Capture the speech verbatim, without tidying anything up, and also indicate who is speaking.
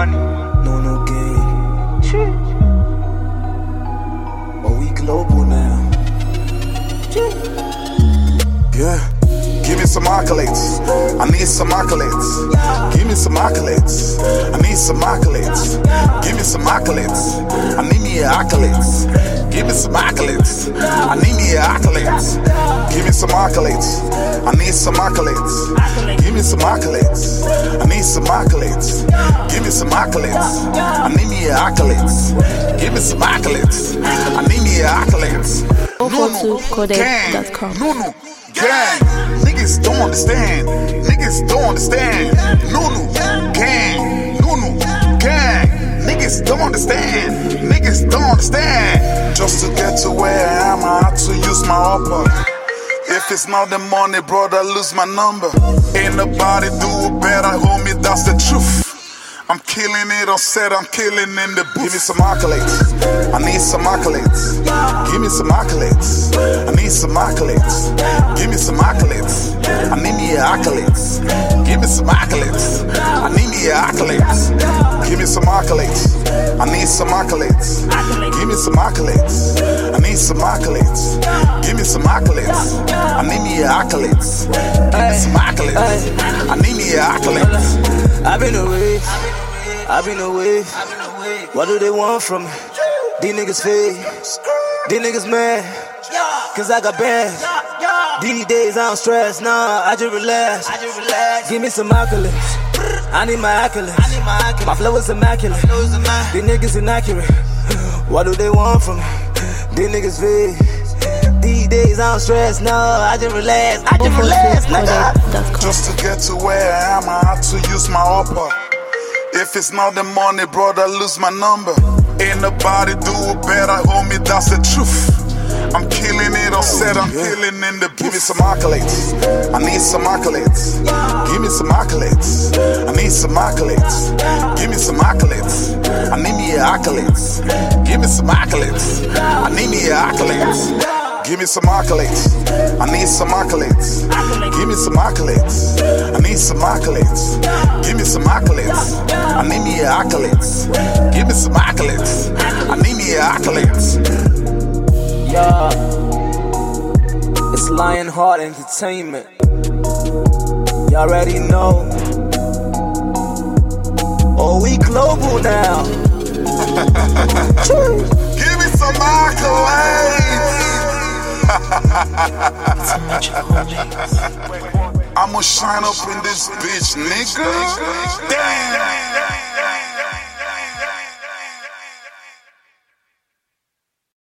Speaker 1: money.
Speaker 2: No, no game. Oh, we global now.
Speaker 3: Yeah. Give me some accolades. I need some accolades. Give me some accolades. I need some accolades. Give me some accolades. I need me accolades. Give me some accolades. I need me accolades. Give me some accolades. I need some accolades. Give me some accolades. I need some accolades. Give me some accolades. I need me accolades. Give me some accolades. I need me accolades.
Speaker 4: Nunu Kodak dot com.
Speaker 3: Nunu gang. Niggas don't understand. Niggas don't understand. Nunu gang. Nunu gang. Niggas don't understand. Niggas don't understand. Just to get to where I am, I had to use my upper. If it's not the money, brother, lose my number. Ain't nobody do it better, homie, that's the truth. I'm killing it on set, I'm killing in the booth. Give me some accolades, I need some accolades. Give me some accolades, I need some accolades. Give me some accolades, I need me accolades. Give me some accolades, I need me accolades. Give me some accolades, I need some accolades. Give me some accolades, I need some accolades. Give me some accolades, I need me accolades. Give me some accolades, I need me accolades.
Speaker 2: I've been away, I've been away. What do they want from me? These niggas fake, these niggas mad, cause I got bands. These days I don't stress, nah, I just relax. Give me some accolades, I need my accolades. My flow is immaculate, these niggas inaccurate. What do they want from me? These niggas fake. These days I don't stress, no, I just relax. I just relax, nigga.
Speaker 3: Just to get to where I am, I had to use my upper. If it's not the money, brother, lose my number. Ain't nobody do it better, homie, that's the truth. I'm killing it on set, I'm killing in the booth. Give me some accolades, I need some accolades. Give me some accolades, I need some accolades. Give me some accolades, I need me accolades. Give me some accolades, I need me accolades. Give me some accolades, I need some accolades. Give me some accolades, I need some accolades. Give me some accolades, I need me accolades. Give me some accolades, I need me accolades.
Speaker 2: Yeah, it's Lionheart Entertainment. Y'all already know. Oh, we global now.
Speaker 3: Give me some accolades. I'ma shine up in this bitch, nigga. Damn.